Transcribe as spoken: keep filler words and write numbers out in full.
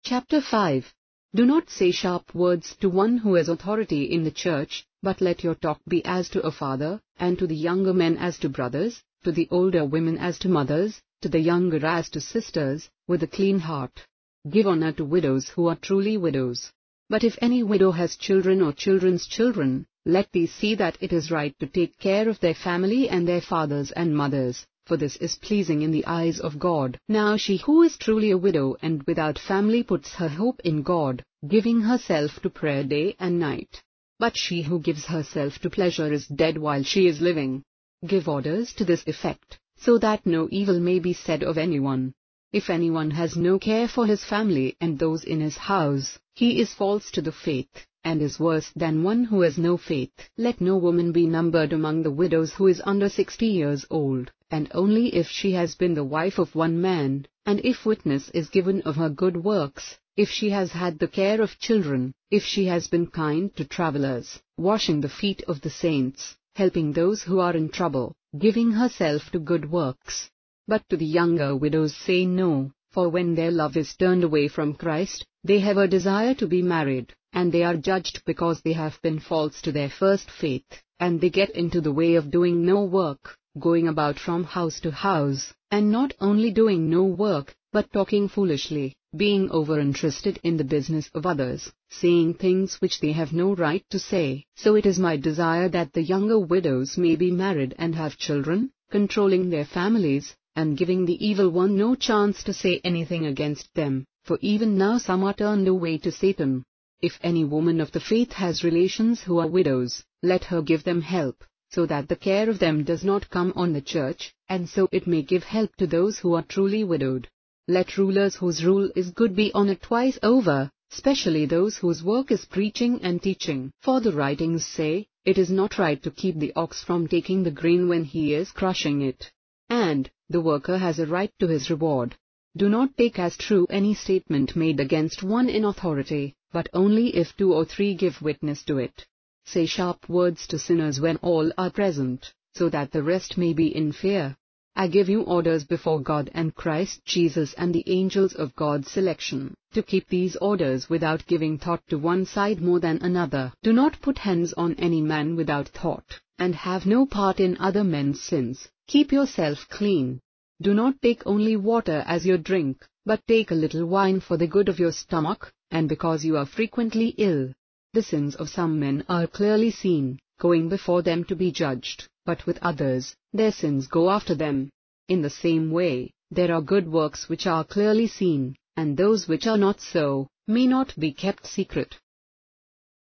Chapter five. Do not say sharp words to one who has authority in the church, but let your talk be as to a father, and to the younger men as to brothers, to the older women as to mothers, to the younger as to sisters, with a clean heart. Give honor to widows who are truly widows. But if any widow has children or children's children, let these see that it is right to take care of their family and their fathers and mothers, for this is pleasing in the eyes of God. Now she who is truly a widow and without family puts her hope in God, giving herself to prayer day and night. But she who gives herself to pleasure is dead while she is living. Give orders to this effect, so that no evil may be said of anyone. If anyone has no care for his family and those in his house, he is false to the faith, and is worse than one who has no faith. Let no woman be numbered among the widows who is under sixty years old, and only if she has been the wife of one man, and if witness is given of her good works, if she has had the care of children, if she has been kind to travelers, washing the feet of the saints, helping those who are in trouble, giving herself to good works. But to the younger widows say no, for when their love is turned away from Christ, they have a desire to be married, and they are judged because they have been false to their first faith, and they get into the way of doing no work, going about from house to house, and not only doing no work, but talking foolishly, being over-interested in the business of others, saying things which they have no right to say. So it is my desire that the younger widows may be married and have children, controlling their families, and giving the evil one no chance to say anything against them, for even now some are turned away to Satan. If any woman of the faith has relations who are widows, let her give them help, so that the care of them does not come on the church, and so it may give help to those who are truly widowed. Let rulers whose rule is good be honored twice over, especially those whose work is preaching and teaching. For the writings say, it is not right to keep the ox from taking the grain when he is crushing it. And, the worker has a right to his reward. Do not take as true any statement made against one in authority, but only if two or three give witness to it. Say sharp words to sinners when all are present, so that the rest may be in fear. I give you orders before God and Christ Jesus and the angels of God's selection, to keep these orders without giving thought to one side more than another. Do not put hands on any man without thought, and have no part in other men's sins. Keep yourself clean. Do not take only water as your drink, but take a little wine for the good of your stomach, and because you are frequently ill. The sins of some men are clearly seen, going before them to be judged, but with others, their sins go after them. In the same way, there are good works which are clearly seen, and those which are not so, may not be kept secret.